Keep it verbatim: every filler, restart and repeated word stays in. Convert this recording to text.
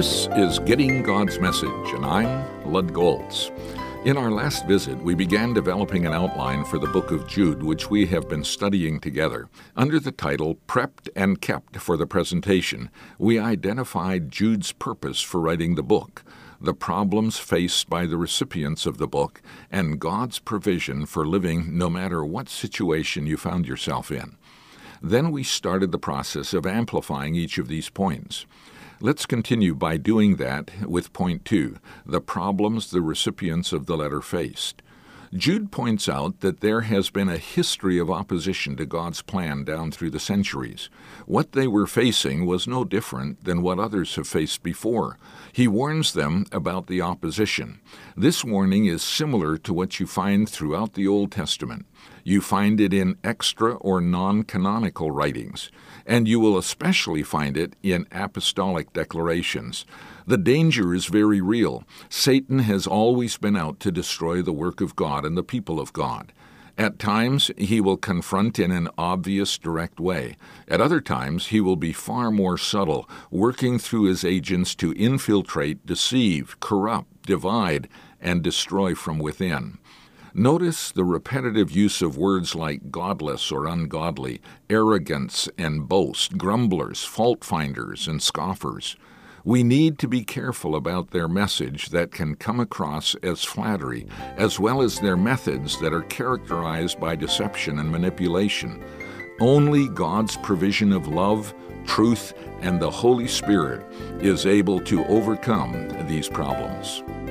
This is Getting God's Message, and I'm Lud Goltz. In our last visit, we began developing an outline for the book of Jude, which we have been studying together. Under the title, Prepped and Kept for the Presentation, we identified Jude's purpose for writing the book, the problems faced by the recipients of the book, and God's provision for living no matter what situation you found yourself in. Then we started the process of amplifying each of these points. Let's continue by doing that with point two, the problems the recipients of the letter faced. Jude points out that there has been a history of opposition to God's plan down through the centuries. What they were facing was no different than what others have faced before. He warns them about the opposition. This warning is similar to what you find throughout the Old Testament. You find it in extra or non-canonical writings, and you will especially find it in apostolic declarations. The danger is very real. Satan has always been out to destroy the work of God and the people of God. At times, he will confront in an obvious, direct way. At other times, he will be far more subtle, working through his agents to infiltrate, deceive, corrupt, divide, and destroy from within. Notice the repetitive use of words like godless or ungodly, arrogance and boast, grumblers, fault-finders, and scoffers. We need to be careful about their message that can come across as flattery, as well as their methods that are characterized by deception and manipulation. Only God's provision of love, truth, and the Holy Spirit is able to overcome these problems.